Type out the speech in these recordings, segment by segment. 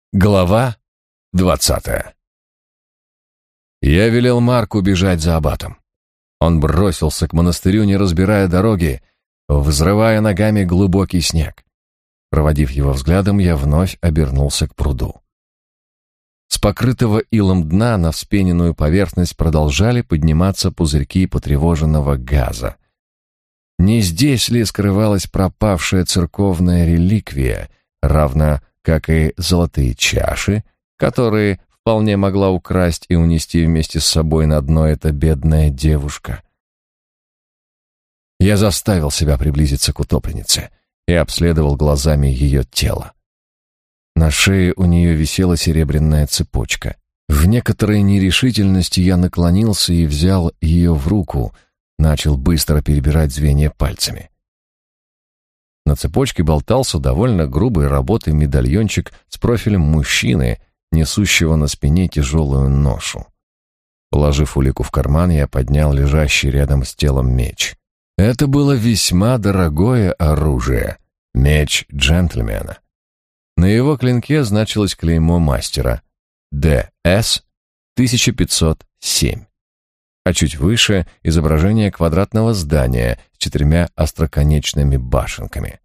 Глава 20. Я велел Марку бежать за аббатом. Он бросился к монастырю, не разбирая дороги, взрывая ногами глубокий снег. Проводив его взглядом, я вновь обернулся к пруду. С покрытого илом дна на вспененную поверхность продолжали подниматься пузырьки потревоженного газа. Не здесь ли скрывалась пропавшая церковная реликвия, равно как и золотые чаши, которые вполне могла украсть и унести вместе с собой на дно эта бедная девушка? Я заставил себя приблизиться к утопленнице и обследовал глазами ее тело. На шее у нее висела серебряная цепочка. В некоторой нерешительности я наклонился и взял ее в руку, начал быстро перебирать звенья пальцами. На цепочке болтался довольно грубой работы медальончик с профилем мужчины, несущего на спине тяжелую ношу. Положив улику в карман, я поднял лежащий рядом с телом меч. Это было весьма дорогое оружие, меч джентльмена. На его клинке значилось клеймо мастера ДС 1507, а чуть выше изображение квадратного здания с 4 остроконечными башенками.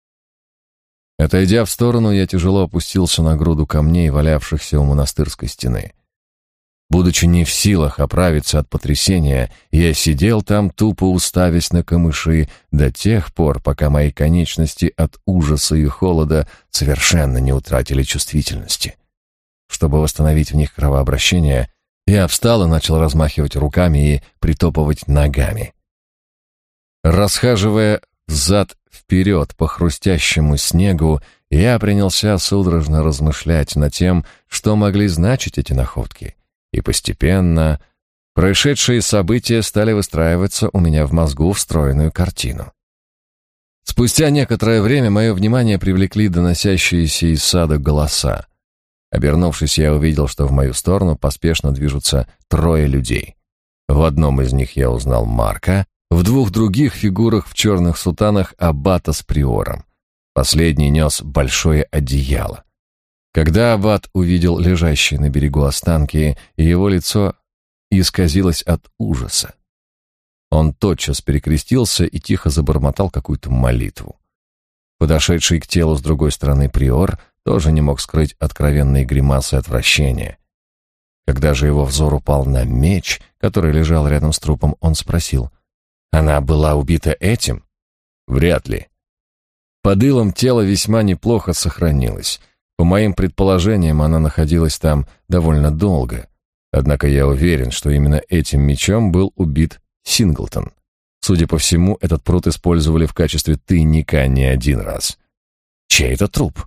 Отойдя в сторону, я тяжело опустился на груду камней, валявшихся у монастырской стены. Будучи не в силах оправиться от потрясения, я сидел там, тупо уставясь на камыши, до тех пор, пока мои конечности от ужаса и холода совершенно не утратили чувствительности. Чтобы восстановить в них кровообращение, я встал и начал размахивать руками и притопывать ногами. Расхаживая взад-вперед по хрустящему снегу, я принялся судорожно размышлять над тем, что могли значить эти находки. И постепенно происшедшие события стали выстраиваться у меня в мозгу встроенную картину. Спустя некоторое время мое внимание привлекли доносящиеся из сада голоса. Обернувшись, я увидел, что в мою сторону поспешно движутся 3 людей. В одном из них я узнал Марка, в 2 других фигурах в черных сутанах аббата с приором. Последний нес большое одеяло. Когда аббат увидел лежащие на берегу останки, его лицо исказилось от ужаса. Он тотчас перекрестился и тихо забормотал какую-то молитву. Подошедший к телу с другой стороны приор тоже не мог скрыть откровенной гримасы отвращения. Когда же его взор упал на меч, который лежал рядом с трупом, он спросил: «Она была убита этим?» «Вряд ли. Под илом тело весьма неплохо сохранилось. По моим предположениям, она находилась там довольно долго. Однако я уверен, что именно этим мечом был убит Синглтон. Судя по всему, этот пруд использовали в качестве тайника не один раз». «Чей это труп?»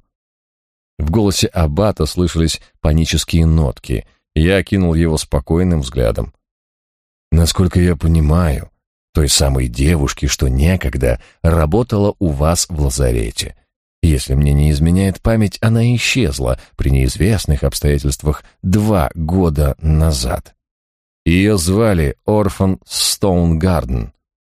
В голосе аббата слышались панические нотки. Я окинул его спокойным взглядом. «Насколько я понимаю, той самой девушки, что некогда работала у вас в лазарете. Если мне не изменяет память, она исчезла при неизвестных обстоятельствах 2 года назад. Ее звали Орфан Стоунгарден».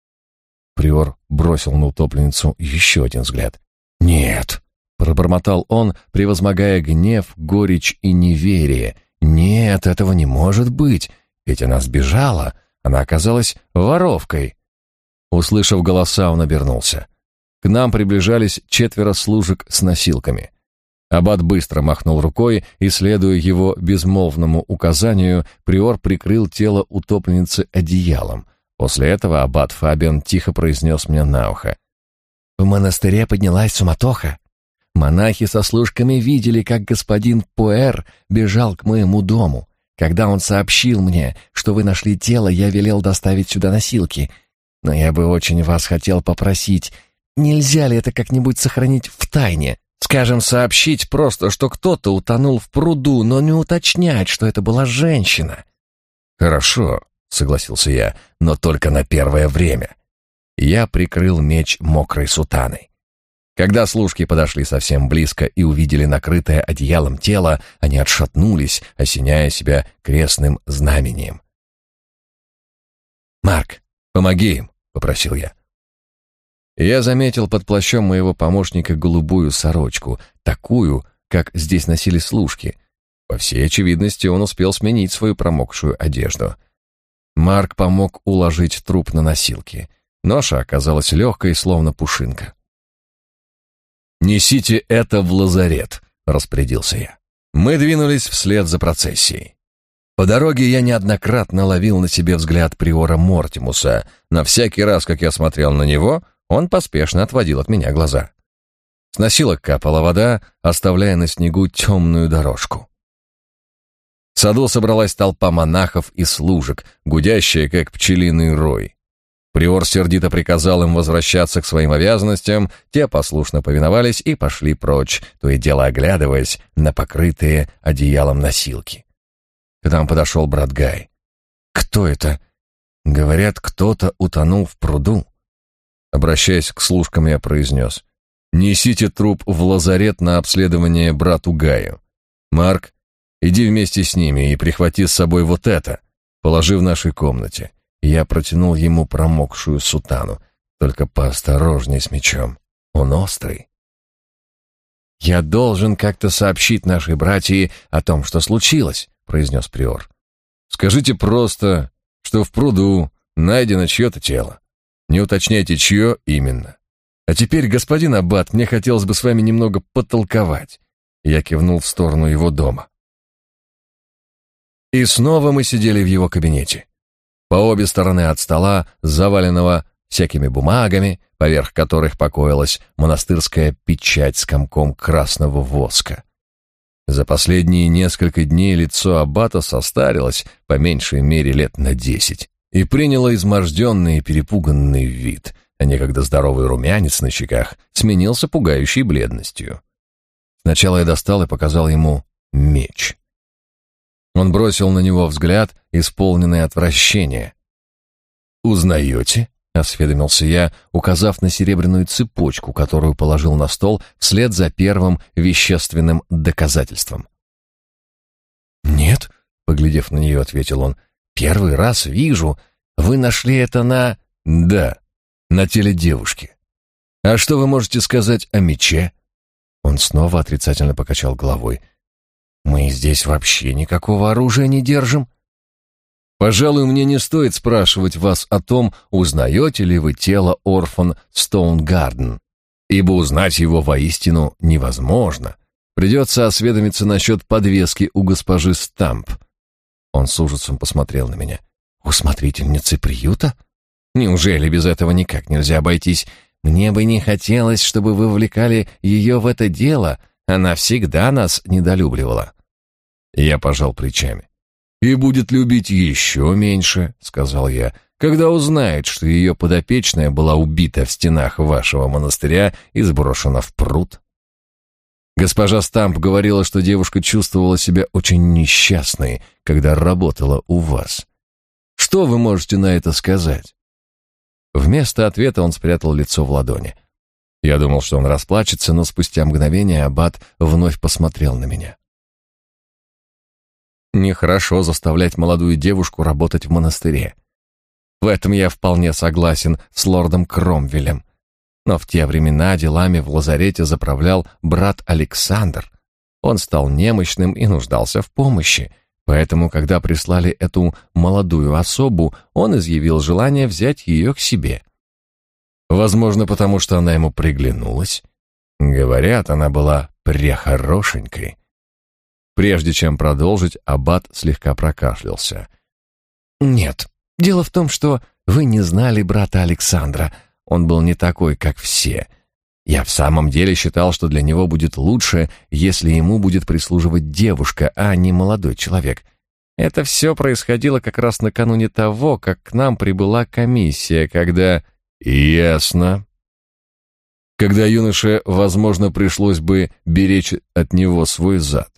Приор бросил на утопленницу еще один взгляд. «Нет», — пробормотал он, превозмогая гнев, горечь и неверие. «Нет, этого не может быть, ведь она сбежала, она оказалась воровкой». Услышав голоса, он обернулся. К нам приближались 4 служек с носилками. Аббат быстро махнул рукой, и, следуя его безмолвному указанию, приор прикрыл тело утопленницы одеялом. После этого аббат Фабиан тихо произнес мне на ухо: «В монастыре поднялась суматоха. Монахи со служками видели, как господин Пуэр бежал к моему дому. Когда он сообщил мне, что вы нашли тело, я велел доставить сюда носилки. Но я бы очень вас хотел попросить, нельзя ли это как-нибудь сохранить в тайне? Скажем, сообщить просто, что кто-то утонул в пруду, но не уточнять, что это была женщина». «Хорошо», — согласился я, — «но только на первое время». Я прикрыл меч мокрой сутаной. Когда служки подошли совсем близко и увидели накрытое одеялом тело, они отшатнулись, осеняя себя крестным знамением. «Марк, помоги им», — попросил я. Я заметил под плащом моего помощника голубую сорочку, такую, как здесь носили служки. По всей очевидности, он успел сменить свою промокшую одежду. Марк помог уложить труп на носилки. Ноша оказалась легкой, словно пушинка. «Несите это в лазарет», — распорядился я. Мы двинулись вслед за процессией. По дороге я неоднократно ловил на себе взгляд приора Мортимуса, но всякий раз, как я смотрел на него, он поспешно отводил от меня глаза. С носилок капала вода, оставляя на снегу темную дорожку. В саду собралась толпа монахов и служек, гудящая, как пчелиный рой. Приор сердито приказал им возвращаться к своим обязанностям, те послушно повиновались и пошли прочь, то и дело оглядываясь на покрытые одеялом носилки. К нам подошел брат Гай. «Кто это?» «Говорят, кто-то утонул в пруду». Обращаясь к служкам, я произнес: «Несите труп в лазарет на обследование брату Гаю. Марк, иди вместе с ними и прихвати с собой вот это, положи в нашей комнате». Я протянул ему промокшую сутану. «Только поосторожней с мечом, он острый». «Я должен как-то сообщить нашей братье о том, что случилось», — произнес приор. «Скажите просто, что в пруду найдено чье-то тело. Не уточняйте, чье именно. А теперь, господин аббат, мне хотелось бы с вами немного потолковать». Я кивнул в сторону его дома. И снова мы сидели в его кабинете. По обе стороны от стола, заваленного всякими бумагами, поверх которых покоилась монастырская печать с комком красного воска. За последние несколько дней лицо аббата состарилось по меньшей мере лет на 10 и приняло изможденный и перепуганный вид, а некогда здоровый румянец на щеках сменился пугающей бледностью. Сначала я достал и показал ему меч. Он бросил на него взгляд, исполненный отвращения. «Узнаете?» — осведомился я, указав на серебряную цепочку, которую положил на стол вслед за первым вещественным доказательством. «Нет», — поглядев на нее, ответил он, — «первый раз вижу. Вы нашли это на...» «Да, на теле девушки. А что вы можете сказать о мече?» Он снова отрицательно покачал головой. «Мы здесь вообще никакого оружия не держим». «Пожалуй, мне не стоит спрашивать вас о том, узнаете ли вы тело Орфан Стоунгарден, ибо узнать его воистину невозможно. Придется осведомиться насчет подвески у госпожи Стамп». Он с ужасом посмотрел на меня. «У смотрительницы приюта? Неужели без этого никак нельзя обойтись? Мне бы не хотелось, чтобы вы вовлекали ее в это дело. Она всегда нас недолюбливала». Я пожал плечами. «И будет любить еще меньше», — сказал я, «когда узнает, что ее подопечная была убита в стенах вашего монастыря и сброшена в пруд». Госпожа Стамп говорила, что девушка чувствовала себя очень несчастной, когда работала у вас. Что вы можете на это сказать?» Вместо ответа он спрятал лицо в ладони. Я думал, что он расплачется, но спустя мгновение аббат вновь посмотрел на меня. Нехорошо заставлять молодую девушку работать в монастыре. В этом я вполне согласен с лордом Кромвелем. Но в те времена делами в лазарете заправлял брат Александр. Он стал немощным и нуждался в помощи, поэтому, когда прислали эту молодую особу, он изъявил желание взять ее к себе. Возможно, потому что она ему приглянулась. Говорят, она была прехорошенькой. Прежде чем продолжить, аббат слегка прокашлялся. «Нет, дело в том, что вы не знали брата Александра. Он был не такой, как все. Я в самом деле считал, что для него будет лучше, если ему будет прислуживать девушка, а не молодой человек. Это все происходило как раз накануне того, как к нам прибыла комиссия, когда...» «Ясно. Когда юноше, возможно, пришлось бы беречь от него свой зад.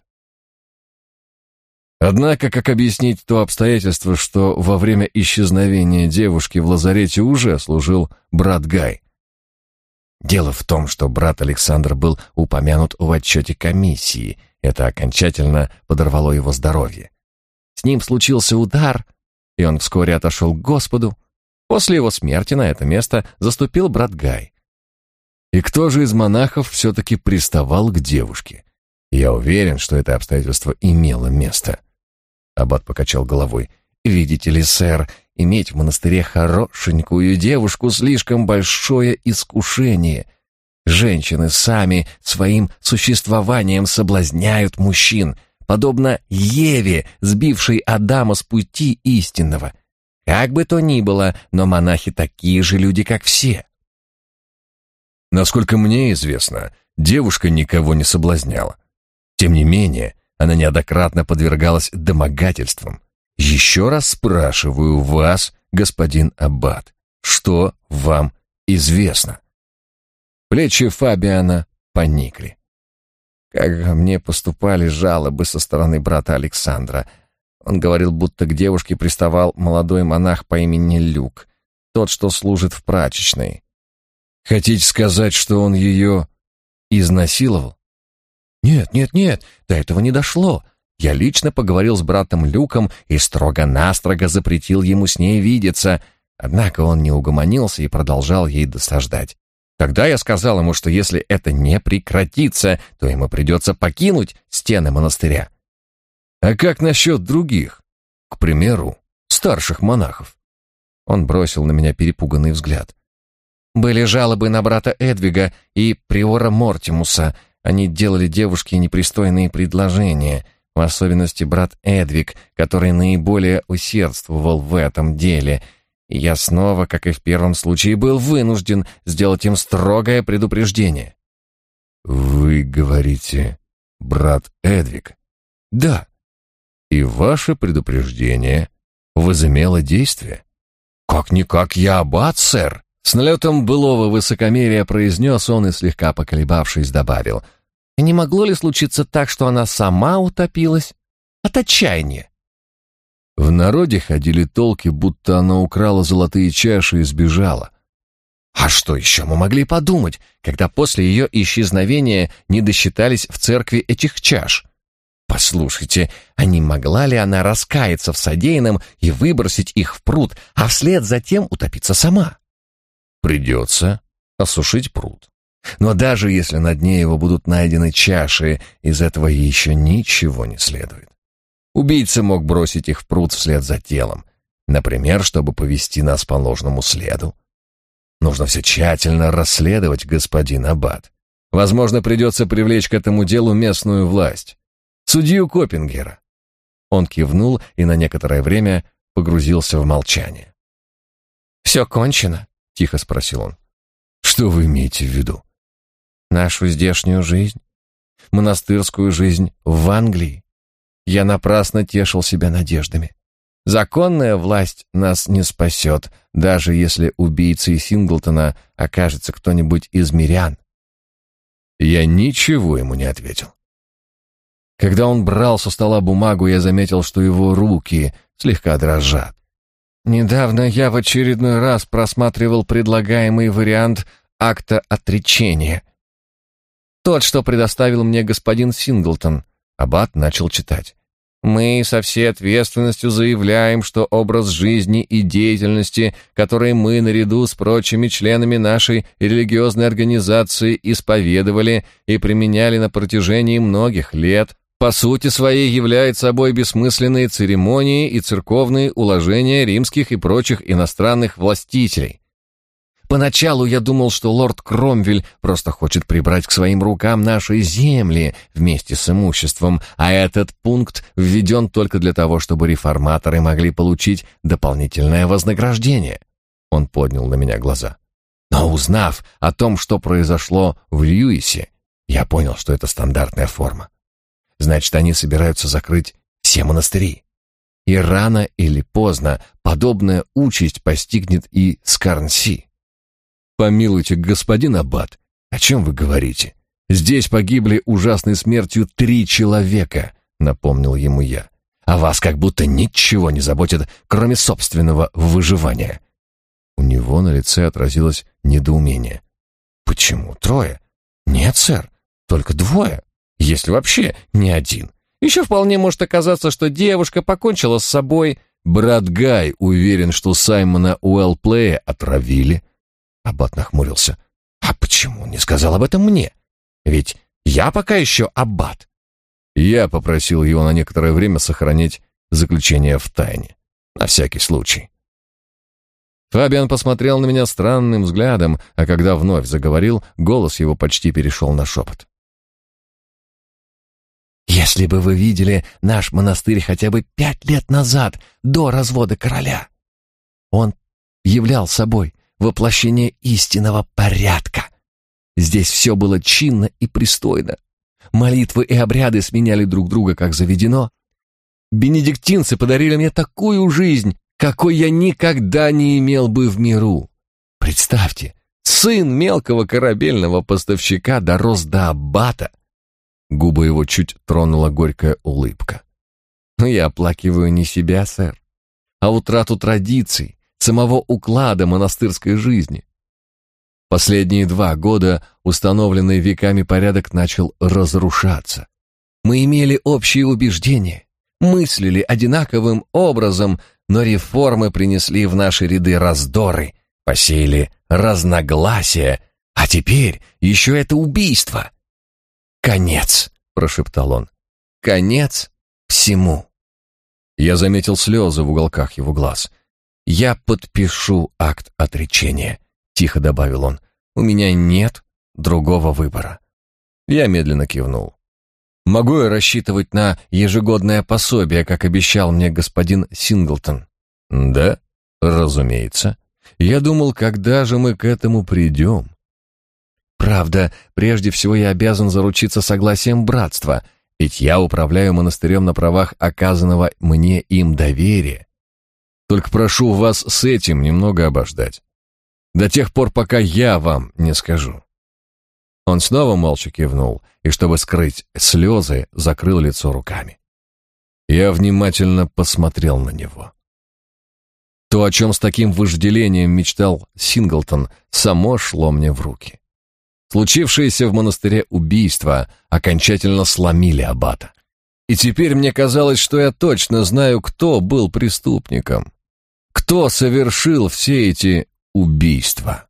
Однако, как объяснить то обстоятельство, что во время исчезновения девушки в лазарете уже служил брат Гай? Дело в том, что брат Александр был упомянут в отчете комиссии. Это окончательно подорвало его здоровье. С ним случился удар, и он вскоре отошел к Господу. После его смерти на это место заступил брат Гай. И кто же из монахов все-таки приставал к девушке? Я уверен, что это обстоятельство имело место. Аббат покачал головой. Видите ли, сэр, иметь в монастыре хорошенькую девушку слишком большое искушение. Женщины сами своим существованием соблазняют мужчин, подобно Еве, сбившей Адама с пути истинного. Как бы то ни было, но монахи такие же люди, как все. Насколько мне известно, девушка никого не соблазняла. Тем не менее, она неоднократно подвергалась домогательствам. Еще раз спрашиваю вас, господин аббат, что вам известно? Плечи Фабиана поникли. Как мне поступали жалобы со стороны брата Александра. Он говорил, будто к девушке приставал молодой монах по имени Люк, тот, что служит в прачечной. Хотите сказать, что он ее изнасиловал? Нет, до этого не дошло. Я лично поговорил с братом Люком и строго-настрого запретил ему с ней видеться, однако он не угомонился и продолжал ей досаждать. Тогда я сказал ему, что если это не прекратится, то ему придется покинуть стены монастыря. А как насчет других? К примеру, старших монахов? Он бросил на меня перепуганный взгляд. Были жалобы на брата Эдвига и приора Мортимуса. Они делали девушке непристойные предложения, в особенности брат Эдвиг, который наиболее усердствовал в этом деле. И я снова, как и в первом случае, был вынужден сделать им строгое предупреждение. Вы говорите, брат Эдвиг? Да. И ваше предупреждение возымело действие? Как-никак я аббат, сэр. С налетом былого высокомерия произнес он и, слегка поколебавшись, добавил: «Не могло ли случиться так, что она сама утопилась от отчаяния?» В народе ходили толки, будто она украла золотые чаши и сбежала. А что еще мы могли подумать, когда после ее исчезновения не досчитались в церкви этих чаш? Послушайте, а не могла ли она раскаяться в содеянном и выбросить их в пруд, а вслед затем утопиться сама? Придется осушить пруд. Но даже если на дне его будут найдены чаши, из этого еще ничего не следует. Убийца мог бросить их в пруд вслед за телом, например, чтобы повести нас по ложному следу. Нужно все тщательно расследовать, господин аббат. Возможно, придется привлечь к этому делу местную власть. Судью Коппингера. Он кивнул и на некоторое время погрузился в молчание. «Все кончено?» — тихо спросил он. «Что вы имеете в виду?» «Нашу здешнюю жизнь, монастырскую жизнь в Англии. Я напрасно тешил себя надеждами. Законная власть нас не спасет, даже если убийцей Синглтона окажется кто-нибудь из мирян». Я ничего ему не ответил. Когда он брал со стола бумагу, я заметил, что его руки слегка дрожат. Недавно я в очередной раз просматривал предлагаемый вариант акта отречения. Тот, что предоставил мне господин Синглтон. Аббат начал читать. Мы со всей ответственностью заявляем, что образ жизни и деятельности, которые мы наряду с прочими членами нашей религиозной организации исповедовали и применяли на протяжении многих лет, по сути своей являет собой бессмысленные церемонии и церковные уложения римских и прочих иностранных властителей. Поначалу я думал, что лорд Кромвель просто хочет прибрать к своим рукам наши земли вместе с имуществом, а этот пункт введен только для того, чтобы реформаторы могли получить дополнительное вознаграждение. Он поднял на меня глаза. Но узнав о том, что произошло в Льюисе, я понял, что это стандартная форма. Значит, они собираются закрыть все монастыри. И рано или поздно подобная участь постигнет и Скарнси. Помилуйте, господин аббат, о чем вы говорите? Здесь погибли ужасной смертью 3 человека, напомнил ему я. А вас как будто ничего не заботит, кроме собственного выживания. У него на лице отразилось недоумение. Почему 3? Нет, сэр, только 2. Если вообще не 1. Еще вполне может оказаться, что девушка покончила с собой. Брат Гай уверен, что Саймона Уэллплея отравили. Аббат нахмурился. А почему не сказал об этом мне? Ведь я пока еще аббат. Я попросил его на некоторое время сохранить заключение в тайне, на всякий случай. Фабиан посмотрел на меня странным взглядом, а когда вновь заговорил, голос его почти перешел на шепот. «Если бы вы видели наш монастырь хотя бы 5 лет назад, до развода короля, он являл собой воплощение истинного порядка. Здесь все было чинно и пристойно. Молитвы и обряды сменяли друг друга, как заведено. Бенедиктинцы подарили мне такую жизнь, какой я никогда не имел бы в миру. Представьте, сын мелкого корабельного поставщика дорос до аббата». Губы его чуть тронула горькая улыбка. «Но я оплакиваю не себя, сэр, а утрату традиций, самого уклада монастырской жизни. Последние 2 года установленный веками порядок начал разрушаться. Мы имели общие убеждения, мыслили одинаковым образом, но реформы принесли в наши ряды раздоры, посеяли разногласия, а теперь еще это убийство. «Конец», — прошептал он, — «конец всему». Я заметил слезы в уголках его глаз. «Я подпишу акт отречения», — тихо добавил он. «У меня нет другого выбора». Я медленно кивнул. «Могу я рассчитывать на ежегодное пособие, как обещал мне господин Синглтон?» «Да, разумеется. Я думал, когда же мы к этому придем?» «Правда, прежде всего я обязан заручиться согласием братства, ведь я управляю монастырем на правах оказанного мне им доверия. Только прошу вас с этим немного обождать. До тех пор, пока я вам не скажу». Он снова молча кивнул и, чтобы скрыть слезы, закрыл лицо руками. Я внимательно посмотрел на него. То, о чем с таким вожделением мечтал Синглтон, само шло мне в руки. Случившееся в монастыре убийства окончательно сломили аббата. И теперь мне казалось, что я точно знаю, кто был преступником, кто совершил все эти убийства.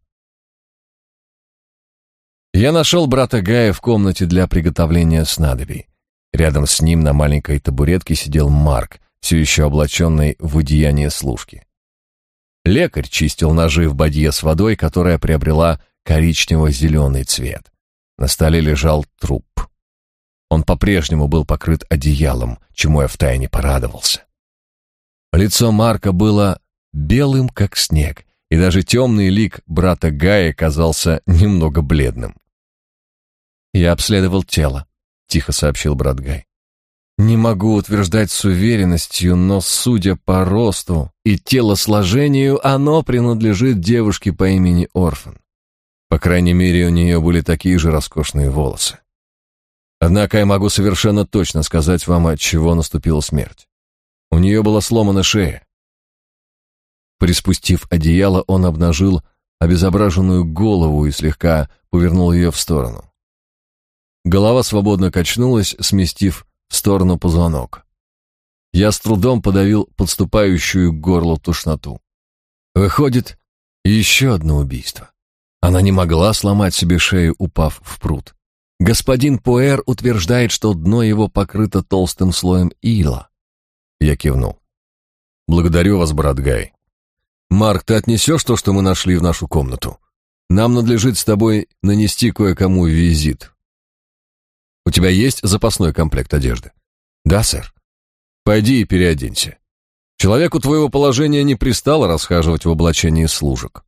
Я нашел брата Гая в комнате для приготовления снадобий. Рядом с ним на маленькой табуретке сидел Марк, все еще облаченный в одеяние служки. Лекарь чистил ножи в бадье с водой, которая приобрела коричнево-зеленый цвет. На столе лежал труп. Он по-прежнему был покрыт одеялом, чему я втайне порадовался. Лицо Марка было белым, как снег, и даже темный лик брата Гая казался немного бледным. «Я обследовал тело», — тихо сообщил брат Гай. «Не могу утверждать с уверенностью, но, судя по росту и телосложению, оно принадлежит девушке по имени Орфан. По крайней мере, у нее были такие же роскошные волосы. Однако я могу совершенно точно сказать вам, от чего наступила смерть. У нее была сломана шея». Приспустив одеяло, он обнажил обезображенную голову и слегка повернул ее в сторону. Голова свободно качнулась, сместив в сторону позвонок. Я с трудом подавил подступающую к горлу тошноту. Выходит, еще одно убийство. Она не могла сломать себе шею, упав в пруд. Господин Пуэр утверждает, что дно его покрыто толстым слоем ила. Я кивнул. «Благодарю вас, брат Гай. Марк, ты отнесешь то, что мы нашли в нашу комнату? Нам надлежит с тобой нанести кое-кому визит. У тебя есть запасной комплект одежды?» «Да, сэр». «Пойди и переоденься. Человеку твоего положения не пристало расхаживать в облачении служек».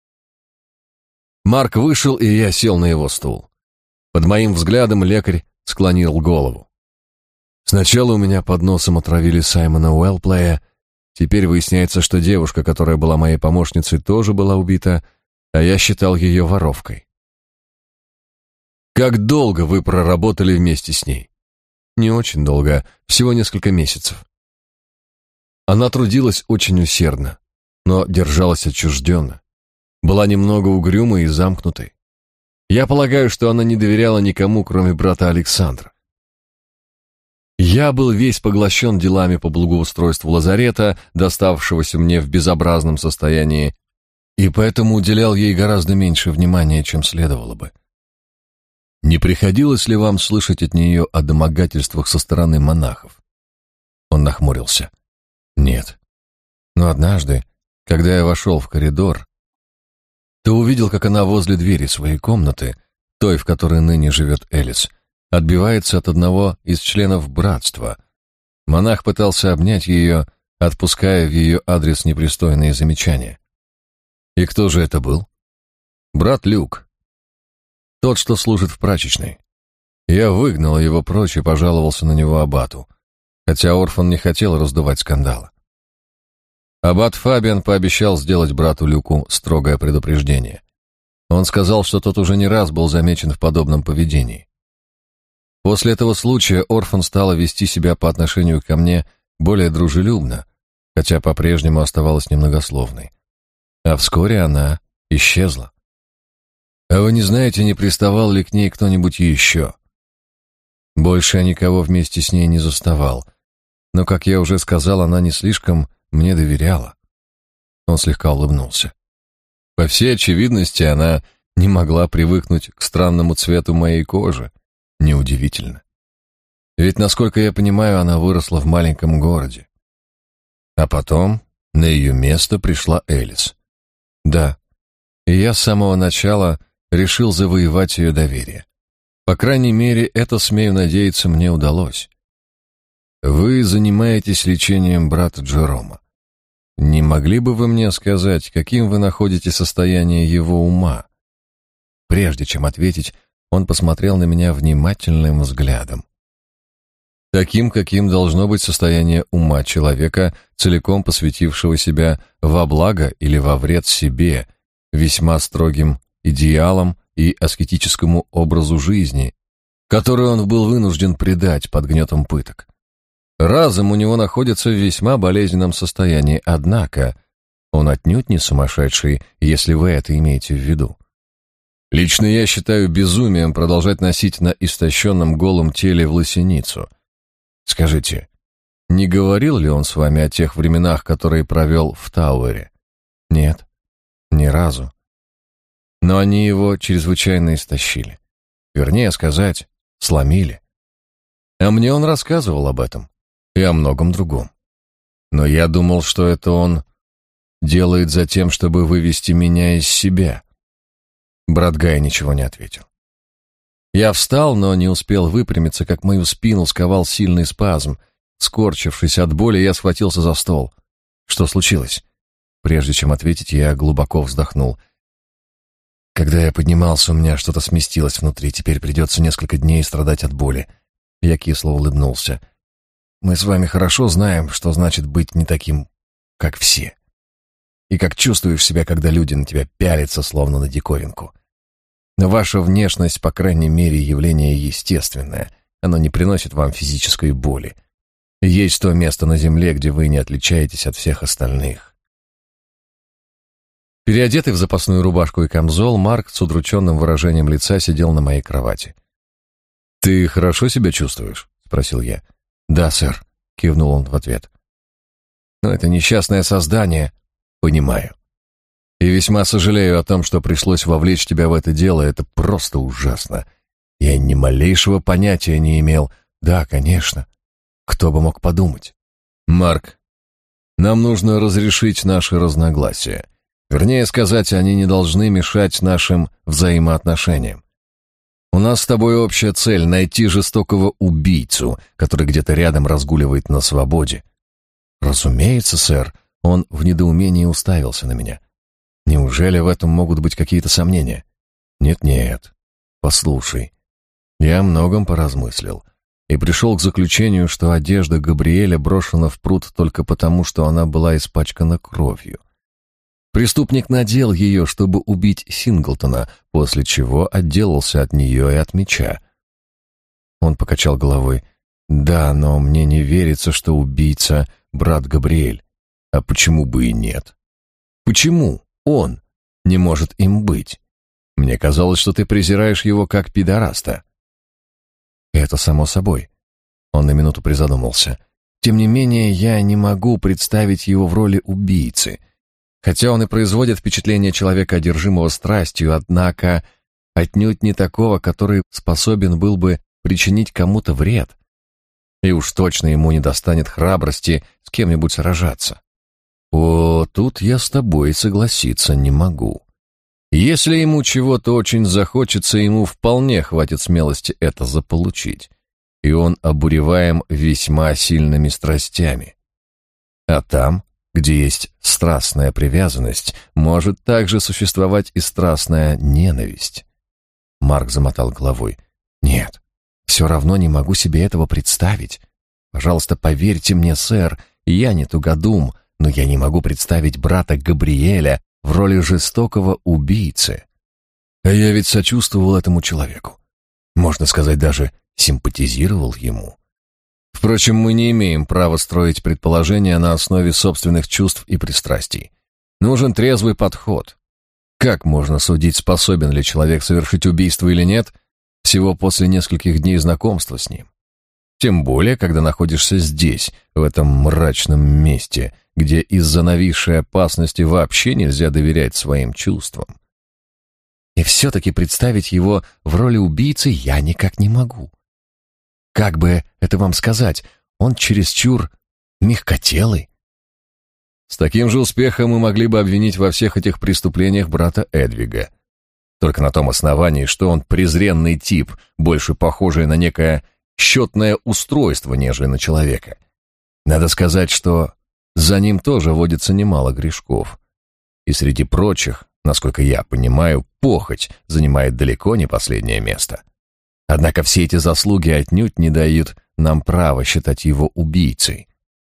Марк вышел, и я сел на его стул. Под моим взглядом лекарь склонил голову. Сначала у меня под носом отравили Саймона Уэлплея. Теперь выясняется, что девушка, которая была моей помощницей, тоже была убита, а я считал ее воровкой. Как долго вы проработали вместе с ней? Не очень долго, всего несколько месяцев. Она трудилась очень усердно, но держалась отчужденно. Была немного угрюмой и замкнутой. Я полагаю, что она не доверяла никому, кроме брата Александра. Я был весь поглощен делами по благоустройству лазарета, доставшегося мне в безобразном состоянии, и поэтому уделял ей гораздо меньше внимания, чем следовало бы. Не приходилось ли вам слышать от нее о домогательствах со стороны монахов? Он нахмурился. Нет. Но однажды, когда я вошел в коридор, то увидел, как она возле двери своей комнаты, той, в которой ныне живет Элис, отбивается от одного из членов братства. Монах пытался обнять ее, отпуская в ее адрес непристойные замечания. И кто же это был? Брат Люк. Тот, что служит в прачечной. Я выгнал его прочь и пожаловался на него аббату, хотя Орфан не хотел раздувать скандала. Аббат Фабиан пообещал сделать брату Люку строгое предупреждение. Он сказал, что тот уже не раз был замечен в подобном поведении. После этого случая Орфан стала вести себя по отношению ко мне более дружелюбно, хотя по-прежнему оставалась немногословной. А вскоре она исчезла. А вы не знаете, не приставал ли к ней кто-нибудь еще? Больше я никого вместе с ней не заставал, но, как я уже сказал, она не слишком мне доверяла. Он слегка улыбнулся. По всей очевидности, она не могла привыкнуть к странному цвету моей кожи. Неудивительно. Ведь, насколько я понимаю, она выросла в маленьком городе. А потом на ее место пришла Элис. Да, и я с самого начала решил завоевать ее доверие. По крайней мере, это, смею надеяться, мне удалось. Вы занимаетесь лечением брата Джерома. Не могли бы вы мне сказать, каким вы находите состояние его ума? Прежде чем ответить, он посмотрел на меня внимательным взглядом. Таким, каким должно быть состояние ума человека, целиком посвятившего себя во благо или во вред себе, весьма строгим идеалам и аскетическому образу жизни, который он был вынужден предать под гнетом пыток. Разум у него находится в весьма болезненном состоянии, однако он отнюдь не сумасшедший, если вы это имеете в виду. Лично я считаю безумием продолжать носить на истощенном голом теле власеницу. Скажите, не говорил ли он с вами о тех временах, которые провел в Тауэре? Нет, ни разу. Но они его чрезвычайно истощили. Вернее сказать, сломили. А мне он рассказывал об этом и о многом другом. Но я думал, что это он делает за тем, чтобы вывести меня из себя. Брат Гай ничего не ответил. Я встал, но не успел выпрямиться, как мою спину сковал сильный спазм. Скорчившись от боли, я схватился за стол. Что случилось? Прежде чем ответить, я глубоко вздохнул. Когда я поднимался, у меня что-то сместилось внутри. Теперь придется несколько дней страдать от боли. Я кисло улыбнулся. Мы с вами хорошо знаем, что значит быть не таким, как все. И как чувствуешь себя, когда люди на тебя пялятся, словно на диковинку. Но ваша внешность, по крайней мере, явление естественное. Оно не приносит вам физической боли. Есть то место на земле, где вы не отличаетесь от всех остальных. Переодетый в запасную рубашку и камзол, Марк с удрученным выражением лица сидел на моей кровати. «Ты хорошо себя чувствуешь?» — спросил я. «Да, сэр», — кивнул он в ответ. «Но это несчастное создание, понимаю. И весьма сожалею о том, что пришлось вовлечь тебя в это дело, это просто ужасно. Я ни малейшего понятия не имел. Да, конечно. Кто бы мог подумать? Марк, нам нужно разрешить наши разногласия. Вернее сказать, они не должны мешать нашим взаимоотношениям. У нас с тобой общая цель — найти жестокого убийцу, который где-то рядом разгуливает на свободе. Разумеется, сэр. Он в недоумении уставился на меня. Неужели в этом могут быть какие-то сомнения? Нет. Послушай, я о многом поразмыслил и пришел к заключению, что одежда Габриэля брошена в пруд только потому, что она была испачкана кровью. Преступник надел ее, чтобы убить Синглтона, после чего отделался от нее и от меча. Он покачал головой. Да, но мне не верится, что убийца — брат Габриэль. А почему бы и нет? Почему он не может им быть? Мне казалось, что ты презираешь его как пидораста. Это само собой. Он на минуту призадумался. Тем не менее, я не могу представить его в роли убийцы. Хотя он и производит впечатление человека, одержимого страстью, однако отнюдь не такого, который способен был бы причинить кому-то вред. И уж точно ему не достанет храбрости с кем-нибудь сражаться. О, тут я с тобой согласиться не могу. Если ему чего-то очень захочется, ему вполне хватит смелости это заполучить. И он обуреваем весьма сильными страстями. А там, где есть страстная привязанность, может также существовать и страстная ненависть. Марк замотал головой. Нет, все равно не могу себе этого представить. Пожалуйста, поверьте мне, сэр, я не тугодум, но я не могу представить брата Габриэля в роли жестокого убийцы. А я ведь сочувствовал этому человеку. Можно сказать, даже симпатизировал ему. Впрочем, мы не имеем права строить предположения на основе собственных чувств и пристрастий. Нужен трезвый подход. Как можно судить, способен ли человек совершить убийство или нет, всего после нескольких дней знакомства с ним? Тем более, когда находишься здесь, в этом мрачном месте, где из-за нависшей опасности вообще нельзя доверять своим чувствам. И все-таки представить его в роли убийцы я никак не могу. Как бы это вам сказать, он чересчур мягкотелый. С таким же успехом мы могли бы обвинить во всех этих преступлениях брата Эдвига. Только на том основании, что он презренный тип, больше похожий на некое счетное устройство, нежели на человека. Надо сказать, что за ним тоже водится немало грешков. И среди прочих, насколько я понимаю, похоть занимает далеко не последнее место. Однако все эти заслуги отнюдь не дают нам права считать его убийцей.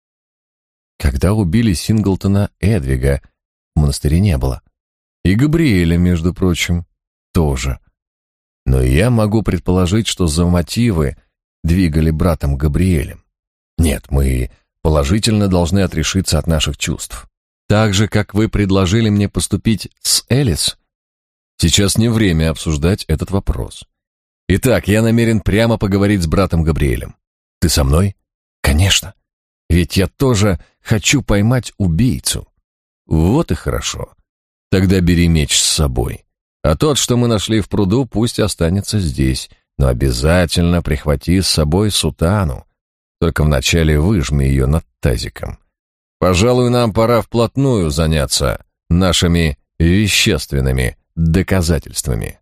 Когда убили Синглтона, Эдвига в монастыре не было. И Габриэля, между прочим, тоже. Но я могу предположить, что за мотивы двигали братом Габриэлем. Нет, мы положительно должны отрешиться от наших чувств. Так же, как вы предложили мне поступить с Элис. Сейчас не время обсуждать этот вопрос. Итак, я намерен прямо поговорить с братом Габриэлем. Ты со мной? Конечно. Ведь я тоже хочу поймать убийцу. Вот и хорошо. Тогда бери меч с собой. А тот, что мы нашли в пруду, пусть останется здесь, но обязательно прихвати с собой сутану. Только вначале выжми ее над тазиком. Пожалуй, нам пора вплотную заняться нашими вещественными доказательствами.